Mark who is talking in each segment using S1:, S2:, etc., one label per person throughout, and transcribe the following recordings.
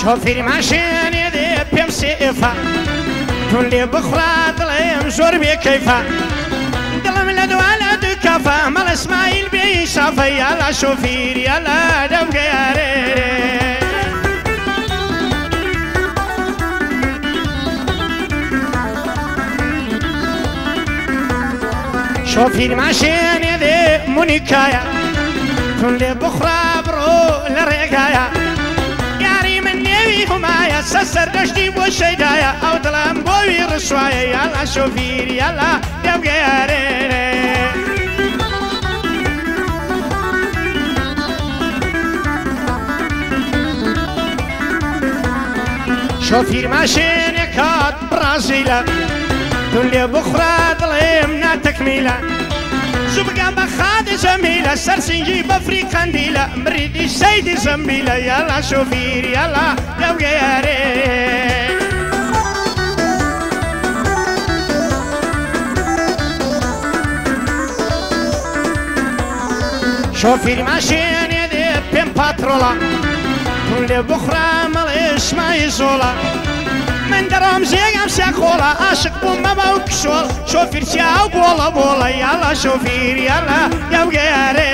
S1: شۆفێری ماشێنێ دێ پێم سێفە تون لێ بخڕات دڵێم زۆر بێکەیفە دڵم لە دوالە دوو کەفە مەڵ ئیسماعیل بێی شافە یالا شۆفیر یالا دەوگەیارێ شۆفیر ماشێنێ دێ مونیکایە تون لێ بخڕا بڕۆ لە ڕێگایە یاری من نێوی هومایە سەردەشتی بۆ شەیدایە ئەو دڵم بۆوی ڕسوایە یالا شۆفیر یالا دەوگەیارێ شۆفیر ماشێنێک هات برازیلە تون لێ بخڕا دڵێم ناتەکمیلە زوو بگەم بە خادی زەمیلە سەرسینگی بەفری قەندیلە مریدی سەیدی زەمبیلە یالا شۆفیر یالا دەوگەیارێ شۆفیر ماشێنێ دێ پێم پاترۆڵە تون لێ بخڕا مەڵێ شمای زۆڵە من دەڕۆم زێگەم سێخۆڵە عاشق بووم مەمە و کشۆڵ شۆفیر چیاو بۆڵە بۆڵە یالا شۆفیر یالا دەوگەیارێ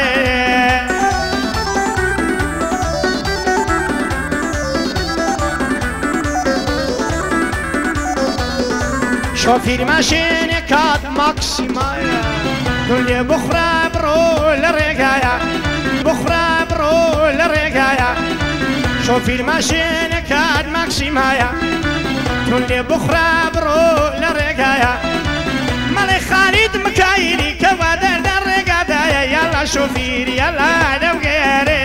S1: شۆفیر ماشێنێک هات ماکسیمایە تون لێ بخڕا بڕۆ لە ڕێگایە بخڕا بڕۆ لە ڕێگایە شۆفیر ماشێنێک هات ماکسیمایە تون لێ بخڕا بڕۆ لە ڕێگایە مەڵێ خالید مکایلی کە وا دەردە ڕێگادایە یالا شۆفیر یالا دەوگەیارێ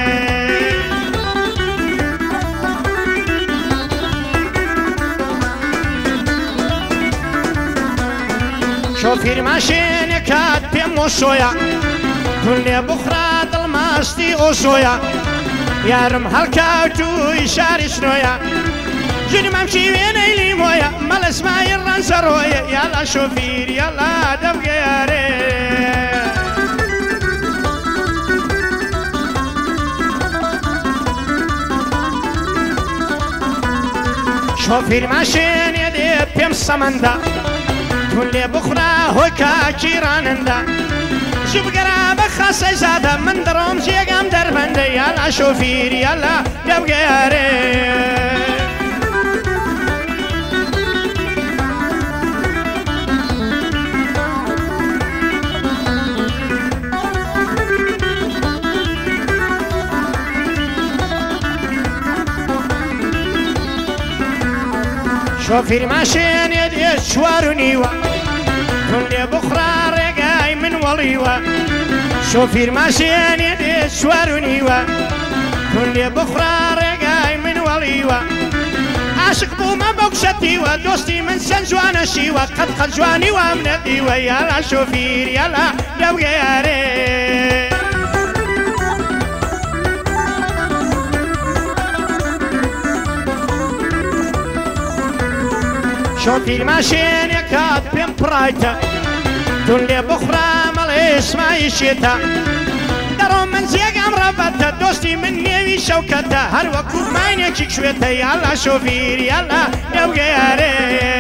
S1: شۆفیر ماشێنێک هات پێم وەسۆیە تون لێ بخڕا دڵماستی ئۆسۆیە یارم هەڵکەوتووی شاری سنۆیە ژنمەم شیوێنەی لیمۆیە مەڵ ئیسماعیل ڕەنسەڕۆیە یالا شۆفیر یالا دەوگەیارێ شۆفیر ماشێنێ دێ پێم سەمەندە تون لێ بخڕا هۆی کاکی ڕانندا زوو بگەرا بە خاسەی زادە من دڕۆم جێگەم دەربەندە یالا شۆفیر یالا دەوگەیارێ شۆفیر ماشێنێ دێ چوار و نیوە تون لێ بخڕا ڕێگای من وەڵیوە شۆفیر ماشێنێ دێ چوار و نیوە تون لێ بخڕا ڕێگای من وەڵیوە عاشق بوومە بەو کشەتیوە دۆستی من چەند جوانە شیوە قەت جوانی وام نەدیوە یالا شۆفیر یالا دەوگەیارێ شۆفیر ماشێنێک هات پێم پڕایتە تون لێ بخڕا مەڵێ ئیسماعیل شێتە دەڕۆم من جێگەم ڕەبەتە دۆستی من نێوی شەوکەتە هەروەکو ماینێکی کوێتە یالا شۆفیر یالا دەوگەیارێ